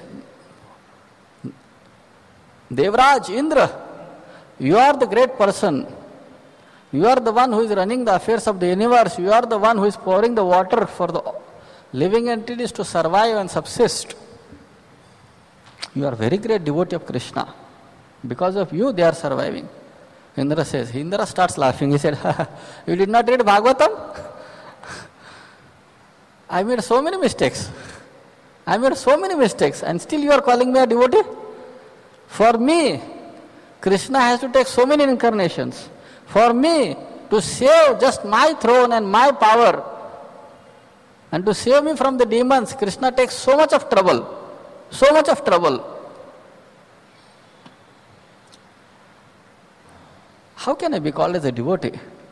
"Devraj, Indra, you are the great person. You are the one who is running the affairs of the universe. You are the one who is pouring the water for the living entities to survive and subsist. You are very great devotee of Krishna. Because of you, they are surviving." Indra starts laughing. He said, "You did not read Bhagavatam? I made so many mistakes. And still you are calling me a devotee? For me, Krishna has to take so many incarnations. For me to save just my throne and my power and to save me from the demons, Krishna takes so much of trouble. How can I be called as a devotee?"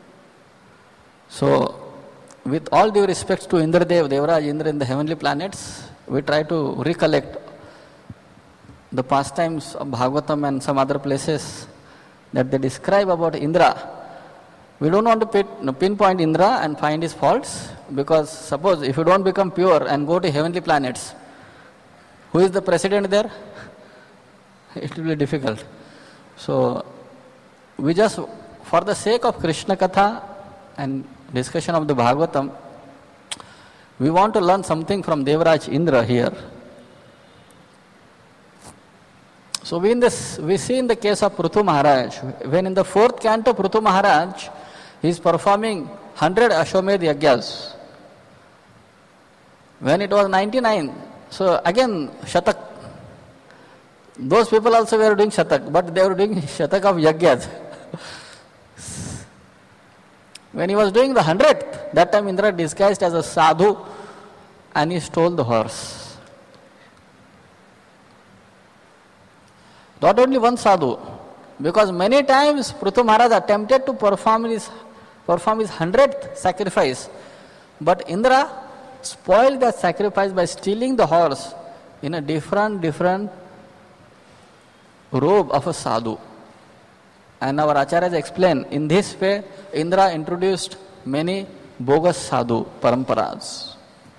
So, with all due respect to Indradev, Devraj, Indra in the heavenly planets, we try to recollect the pastimes of Bhagavatam and some other places that they describe about Indra. We don't want to pinpoint Indra and find his faults, because suppose if you don't become pure and go to heavenly planets, who is the president there? It will be difficult. So, we just, for the sake of Krishna Katha and discussion of the Bhagavatam, we want to learn something from Devraj Indra here. So we see in the case of Prithu Maharaj, when in the 4th canto Prithu Maharaj he is performing 100 Ashwamedh Yagyas. When it was 99, so again Shatak. Those people also were doing Shatak, but they were doing Shatak of Yagyas. When he was doing the 100th, that time Indra disguised as a sadhu and he stole the horse. Not only one sadhu, because many times Prithu Maharaj attempted to perform his 100th sacrifice, but Indra spoiled that sacrifice by stealing the horse in a different robe of a sadhu. And our acharyas explain, in this way Indra introduced many bogus sadhu paramparas.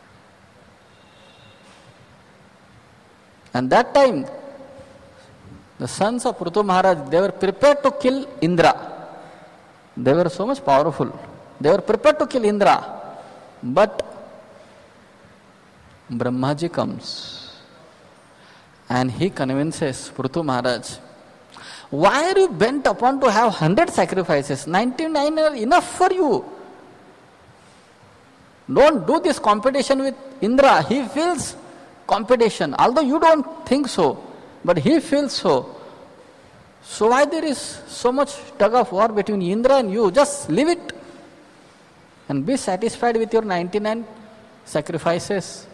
And that time the sons of Prithu Maharaj, they were prepared to kill Indra. They were so much powerful. They were prepared to kill Indra. But Brahmaji comes and he convinces Prithu Maharaj, "Why are you bent upon to have 100 sacrifices? 99 are enough for you. Don't do this competition with Indra. He feels competition, although you don't think so, but he feels so. So why there is so much tug of war between Indra and you? Just leave it and be satisfied with your 99 sacrifices."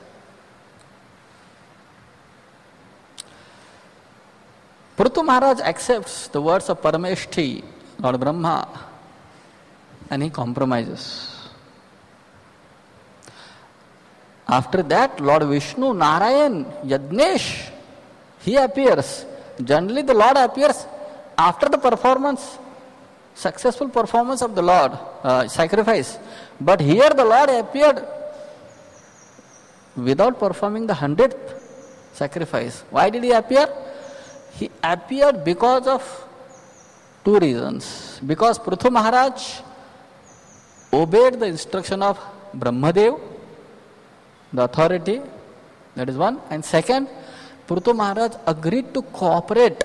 Prithu Maharaj accepts the words of Parameshti, Lord Brahma, and he compromises. After that, Lord Vishnu, Narayan, Yajnesh, he appears. Generally the Lord appears after the performance, successful performance of the Lord, sacrifice. But here the Lord appeared without performing the 100th sacrifice. Why did he appear? He appeared because of two reasons. Because Prithu Maharaj obeyed the instruction of Brahmadev, the authority, that is one. And second, Prithu Maharaj agreed to cooperate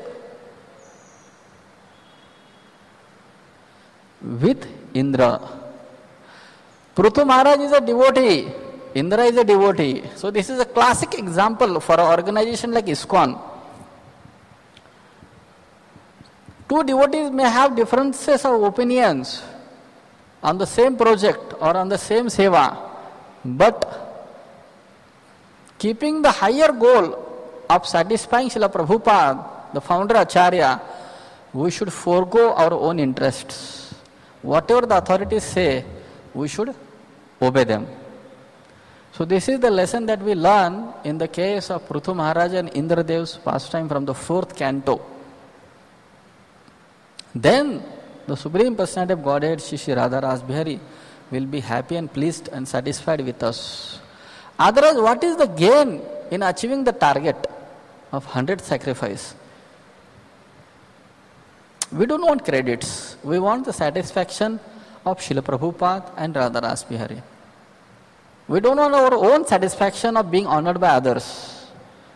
with Indra. Prithu Maharaj is a devotee, Indra is a devotee. So this is a classic example for an organization like ISKCON. Two devotees may have differences of opinions on the same project or on the same seva, but keeping the higher goal of satisfying Srila Prabhupada, the founder Acharya, we should forego our own interests. Whatever the authorities say, we should obey them. So this is the lesson that we learn in the case of Prithu Maharaj and Indradev's pastime from the 4th canto. Then the Supreme Personality of Godhead, Shri Radha Ras Bihari, will be happy and pleased and satisfied with us. Otherwise, what is the gain in achieving the target of 100 sacrifice? We don't want credits. We want the satisfaction of Srila Prabhupada and Radha Ras Bihari. We don't want our own satisfaction of being honored by others,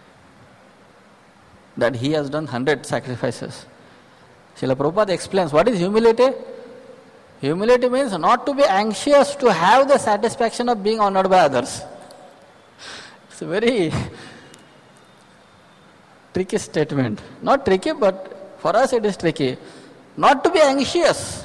that he has done 100 sacrifices. Srila Prabhupada explains what is humility. Humility means not to be anxious to have the satisfaction of being honored by others. It's a very tricky statement. Not tricky, but for us it is tricky. Not to be anxious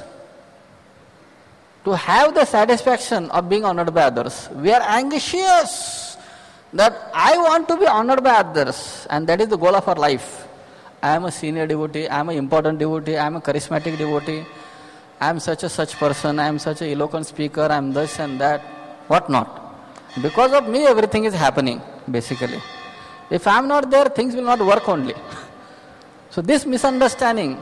to have the satisfaction of being honored by others. We are anxious that I want to be honored by others, and that is the goal of our life. I am a senior devotee, I am an important devotee, I am a charismatic devotee, I am such person, I am such an eloquent speaker, I am this and that, what not. Because of me everything is happening, basically. If I am not there, things will not work only. So this misunderstanding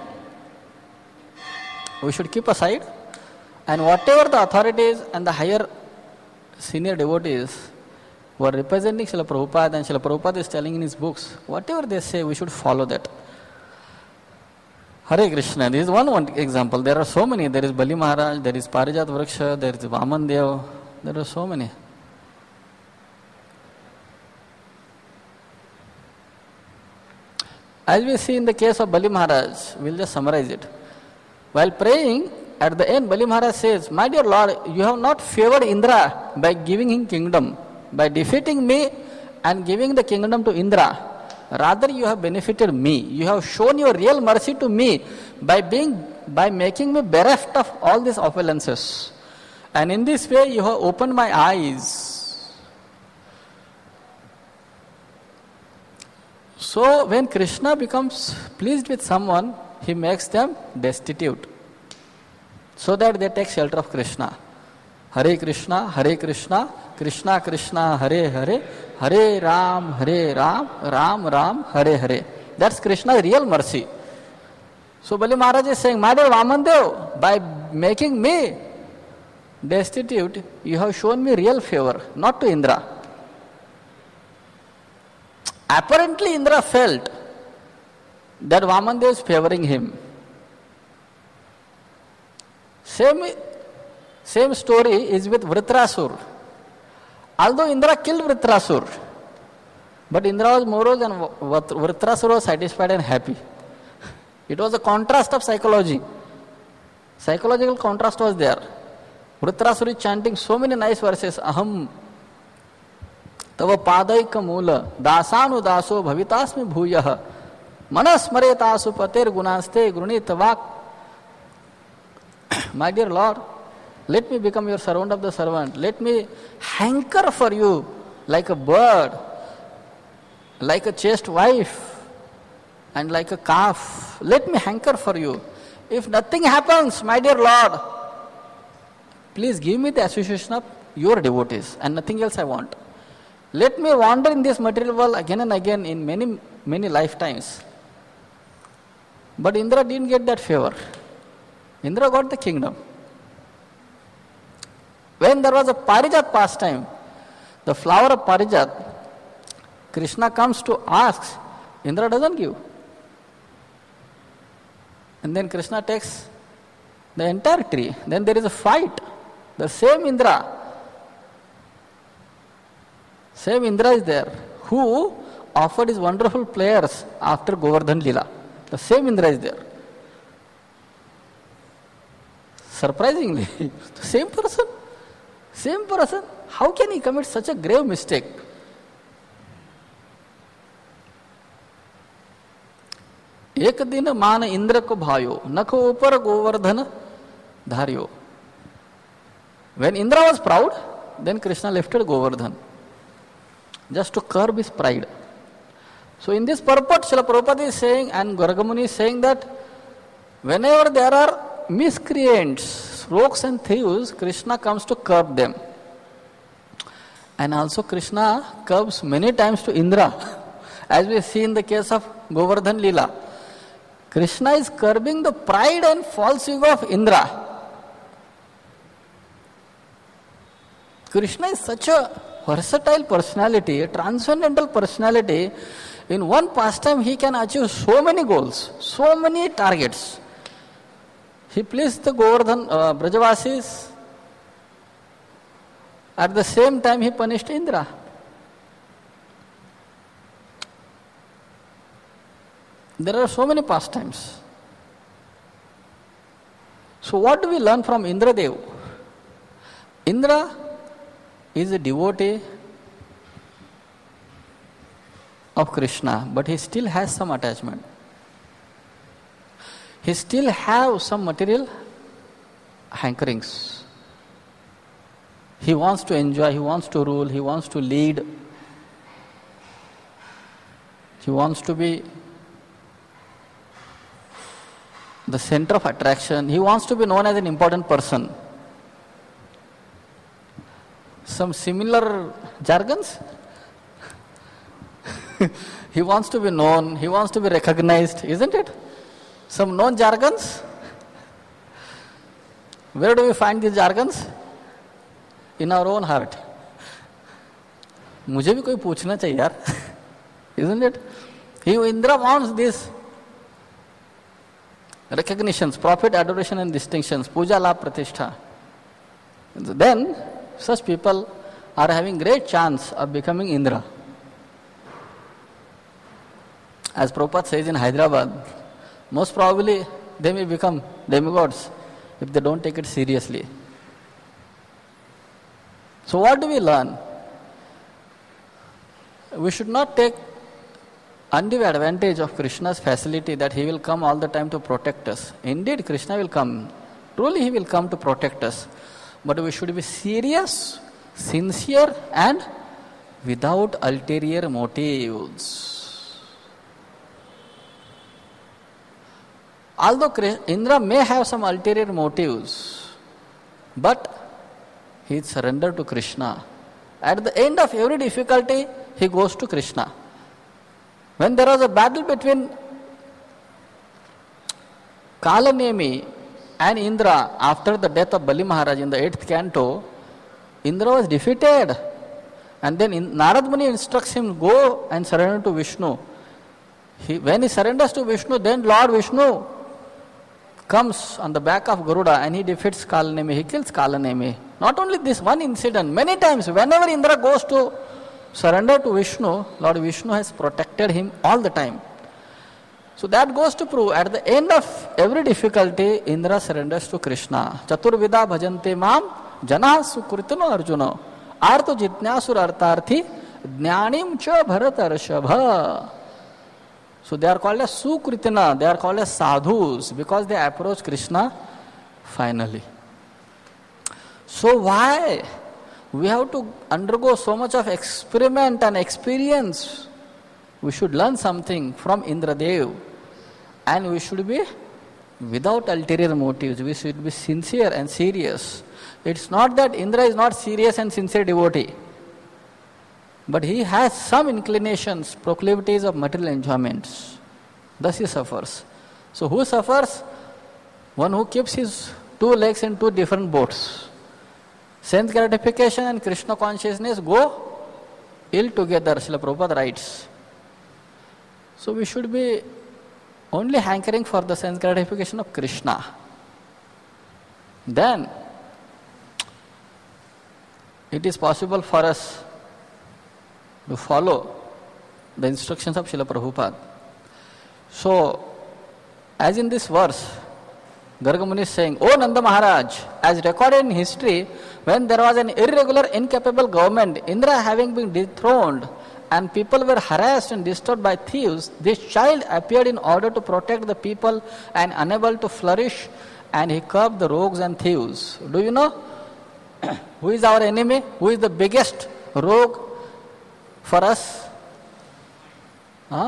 we should keep aside, and whatever the authorities and the higher senior devotees who are representing Srila Prabhupada, and Srila Prabhupada is telling in his books, whatever they say, we should follow that. Hare Krishna, this is one example. There are so many. There is Bali Maharaj, there is Parijat Vriksha, there is Vaman Dev, there are so many. As we see in the case of Bali Maharaj, we will just summarize it. While praying, at the end, Bali Maharaj says, my dear Lord, you have not favored Indra by giving him kingdom, by defeating me and giving the kingdom to Indra. Rather, you have benefited me. You have shown your real mercy to me by making me bereft of all these opulences. And in this way, you have opened my eyes. So, when Krishna becomes pleased with someone, he makes them destitute, so that they take shelter of Krishna. Hare Krishna, Krishna Krishna, Hare Hare, Hare Ram, Ram Ram, Hare Hare. That's Krishna's real mercy. So Bali Maharaj is saying, my dear Vamandev, by making me destitute, you have shown me real favor, not to Indra. Apparently Indra felt that Vamandev is favoring him. Same story is with Vritrasur. Although Indra killed Vritrasur, but Indra was morose and Vritrasur was satisfied and happy. It was a contrast of psychology. Psychological contrast was there. Vritrasur is chanting so many nice verses. Aham tava padaika mula dasanu daso bhavitasmi bhuyah manasmaretasu pater gunaste grunitavak. My dear Lord, let me become your servant of the servant. Let me hanker for you like a bird, like a chaste wife, and like a calf. Let me hanker for you. If nothing happens, my dear Lord, please give me the association of your devotees and nothing else I want. Let me wander in this material world again and again in many, many lifetimes. But Indra didn't get that favor. Indra got the kingdom. When there was a Parijat pastime, the flower of Parijat, Krishna comes to ask, Indra doesn't give. And then Krishna takes the entire tree. Then there is a fight. The same Indra is there, who offered his wonderful prayers after Govardhan Lila. The same Indra is there. Surprisingly, the same person. Same person, how can he commit such a grave mistake? एक दिन मान इंद्र को भायो नख ऊपर Govardhan धार्यो. When Indra was proud, then Krishna lifted Govardhan just to curb his pride. So in this purport, Srila Prabhupada is saying, and Gargamuni is saying that whenever there are miscreants, rogues and thieves, Krishna comes to curb them. And also Krishna curbs many times to Indra, as we see in the case of Govardhan Leela. Krishna is curbing the pride and false ego of Indra. Krishna is such a versatile personality, a transcendental personality. In one pastime, he can achieve so many goals, so many targets. He pleased the Govardhan Brajavasis. At the same time, he punished Indra. There are so many pastimes. So what do we learn from Indradev? Indra is a devotee of Krishna, but he still has some attachment. He still has some material hankerings. He wants to enjoy, he wants to rule, he wants to lead. He wants to be the center of attraction. He wants to be known as an important person. Some similar jargons. He wants to be known, he wants to be recognized, isn't it? Some known jargons. Where do we find these jargons? In our own heart. मुझे भी कोई पूछना चाहिए यार. Isn't it? Indra wants this recognitions, profit, adoration and distinctions, puja, labh, pratishtha. Then such people are having great chance of becoming Indra. As Prabhupada says in Hyderabad, most probably they may become demigods if they don't take it seriously. So what do we learn? We should not take undue advantage of Krishna's facility that he will come all the time to protect us. Indeed, Krishna will come. Truly he will come to protect us. But we should be serious, sincere and without ulterior motives. Although Indra may have some ulterior motives, but he is surrendered to Krishna. At the end of every difficulty, he goes to Krishna. When there was a battle between Kalanemi and Indra after the death of Bali Maharaj in the 8th canto, Indra was defeated. And then Narad Muni instructs him, go and surrender to Vishnu. When he surrenders to Vishnu, then Lord Vishnu comes on the back of Garuda and he defeats Kalanemi. He kills Kalanemi. Not only this one incident, many times whenever Indra goes to surrender to Vishnu, Lord Vishnu has protected him all the time. So that goes to prove at the end of every difficulty, Indra surrenders to Krishna. Chaturvida bhajante mam jana sukritano arjuna arto jitnyasur artarthi jnanim cha bharatarshabha. So they are called as sukritina, they are called as sadhus because they approach Krishna finally. So why we have to undergo so much of experiment and experience? We should learn something from Indradev and we should be without ulterior motives. We should be sincere and serious. It's not that Indra is not serious and sincere devotee, but he has some inclinations, proclivities of material enjoyments. Thus he suffers. So who suffers? One who keeps his two legs in two different boats. Sense gratification and Krishna consciousness go ill together, Srila Prabhupada writes. So we should be only hankering for the sense gratification of Krishna. Then it is possible for us to follow the instructions of Srila Prabhupada. So, as in this verse, Garga Muni is saying, "O Nanda Maharaj, as recorded in history, when there was an irregular, incapable government, Indra having been dethroned, and people were harassed and disturbed by thieves, this child appeared in order to protect the people and unable to flourish, and he curbed the rogues and thieves." Do you know who is our enemy? Who is the biggest rogue for us? Huh?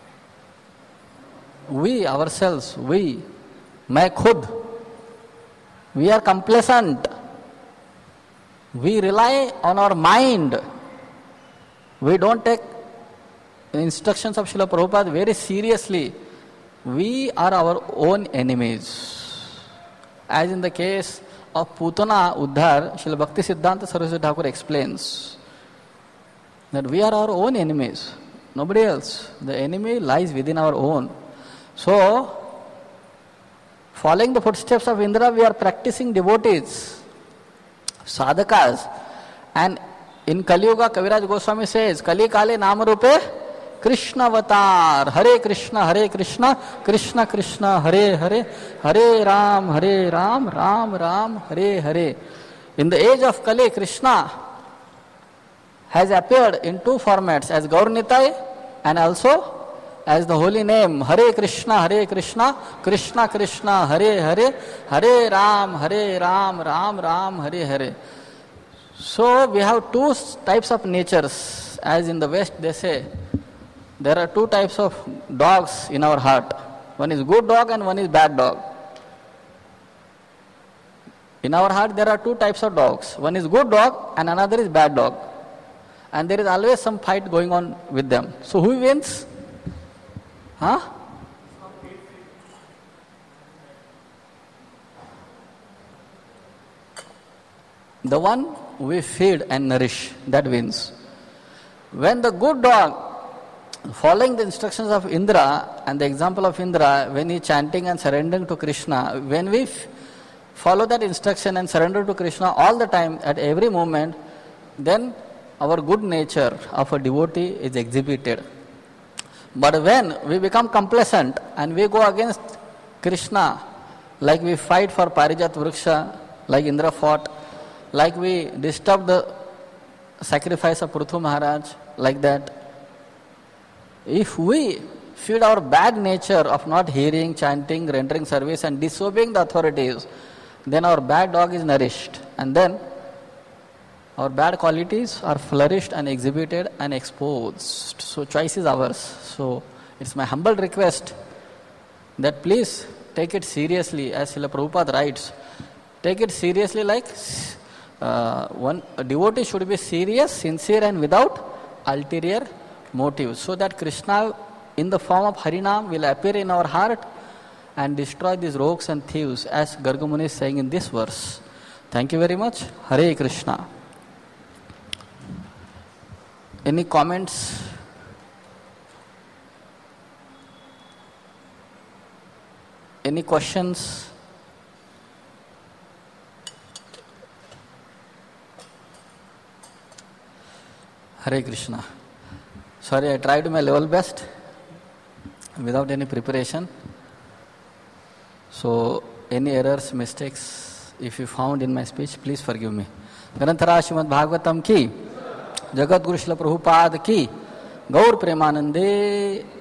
We ourselves, we. मैं खुद. We are complacent. We rely on our mind. We don't take the instructions of Srila Prabhupada very seriously. We are our own enemies. As in the case of Putana Uddhar, Srila Bhakti Siddhanta Saraswati Thakur explains that we are our own enemies. Nobody else. The enemy lies within our own. So, following the footsteps of Indra, we are practicing devotees, sadhakas. And in Kali Yuga, Kaviraj Goswami says, Kali Kale Nama Rupe Krishna Avatar, Hare Krishna, Krishna Krishna, Hare Hare, Hare Ram, Ram Ram, Hare Hare. In the age of Kali, Krishna has appeared in two formats, as Gaur Nitai and also as the holy name, Hare Krishna, Krishna Krishna, Hare Hare, Hare Ram, Ram Ram, Hare Hare. So we have two types of natures. As in the West they say, there are two types of dogs in our heart. One is good dog and one is bad dog. In our heart there are two types of dogs. One is good dog and another is bad dog. And there is always some fight going on with them. So who wins? Huh? The one we feed and nourish, that wins. When the good dog, following the instructions of Indra and the example of Indra, when he is chanting and surrendering to Krishna, when we follow that instruction and surrender to Krishna all the time, at every moment, then our good nature of a devotee is exhibited. But when we become complacent and we go against Krishna, like we fight for Parijat Vriksha, like Indra fought, like we disturb the sacrifice of Prithu Maharaj, like that, if we feed our bad nature of not hearing, chanting, rendering service and disobeying the authorities, then our bad dog is nourished, and then our bad qualities are flourished and exhibited and exposed. So choice is ours. So it's my humble request that please take it seriously, as Srila Prabhupada writes. Take it seriously, like a devotee should be serious, sincere and without ulterior motives, so that Krishna in the form of Harinam will appear in our heart and destroy these rogues and thieves, as Garga Muni is saying in this verse. Thank you very much. Hare Krishna. Any comments? Any questions? Hare Krishna. Sorry, I tried my level best without any preparation. So, any errors, mistakes, if you found in my speech, please forgive me. Granthara Srimad Bhagavatam ki, Jagat Guru Srila Prabhupada ki, Gaur Premanande.